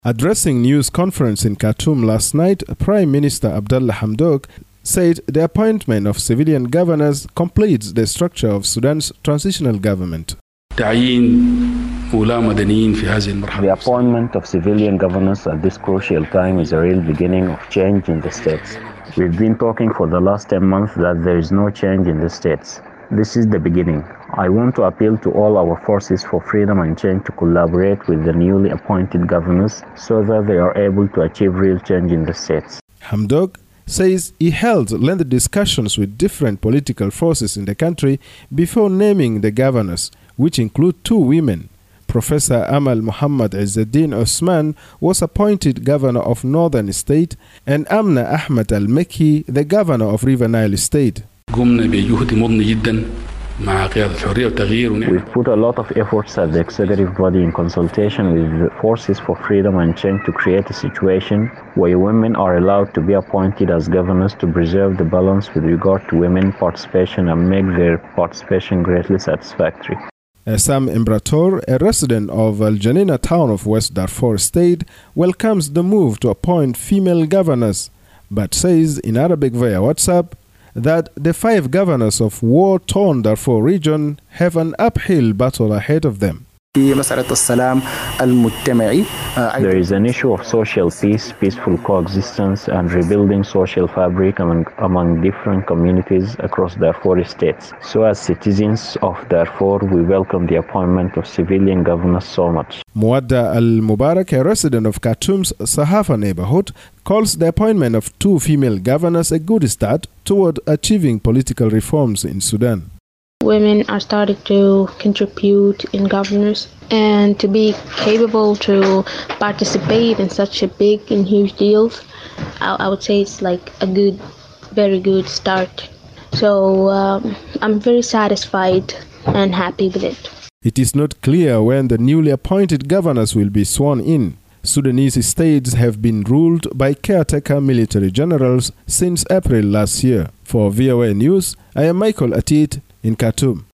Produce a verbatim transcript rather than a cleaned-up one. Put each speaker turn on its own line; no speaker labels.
Addressing news conference in Khartoum last night, Prime Minister Abdallah Hamdok said the appointment of civilian governors completes the structure of Sudan's transitional government.
The appointment of civilian governors at this crucial time is a real beginning of change in the states. We've been talking for the last ten months that there is no change in the states. This is the beginning. I want to appeal to all our forces for freedom and change to collaborate with the newly appointed governors so that they are able to achieve real change in the states.
Hamdok says he held lengthy discussions with different political forces in the country before naming the governors, which include two women. Professor Amal Muhammad Izzeddin Osman was appointed governor of Northern State and Amna Ahmed Al-Mekki the governor of River Nile State.
We've put a lot of efforts at the executive body in consultation with the Forces for Freedom and Change to create a situation where women are allowed to be appointed as governors to preserve the balance with regard to women participation and make their participation greatly satisfactory.
Sam Imbrator, a resident of Al Janina town of West Darfur State, welcomes the move to appoint female governors, but says in Arabic via WhatsApp that the five governors of war-torn Darfur region have an uphill battle ahead of them.
There is an issue of social peace, peaceful coexistence, and rebuilding social fabric among, among different communities across Darfur states. So as citizens of Darfur, we welcome the appointment of civilian governors so much.
Muadda Al-Mubarak, a resident of Khartoum's Sahafa neighborhood, calls the appointment of two female governors a good start toward achieving political reforms in Sudan.
Women are starting to contribute in governance and to be capable to participate in such a big and huge deals. I, I would say it's like a good, very good start. So um, I'm very satisfied and happy with it.
It is not clear when the newly appointed governors will be sworn in. Sudanese states have been ruled by caretaker military generals since April last year. For V O A News, I am Michael Atit in Khartoum.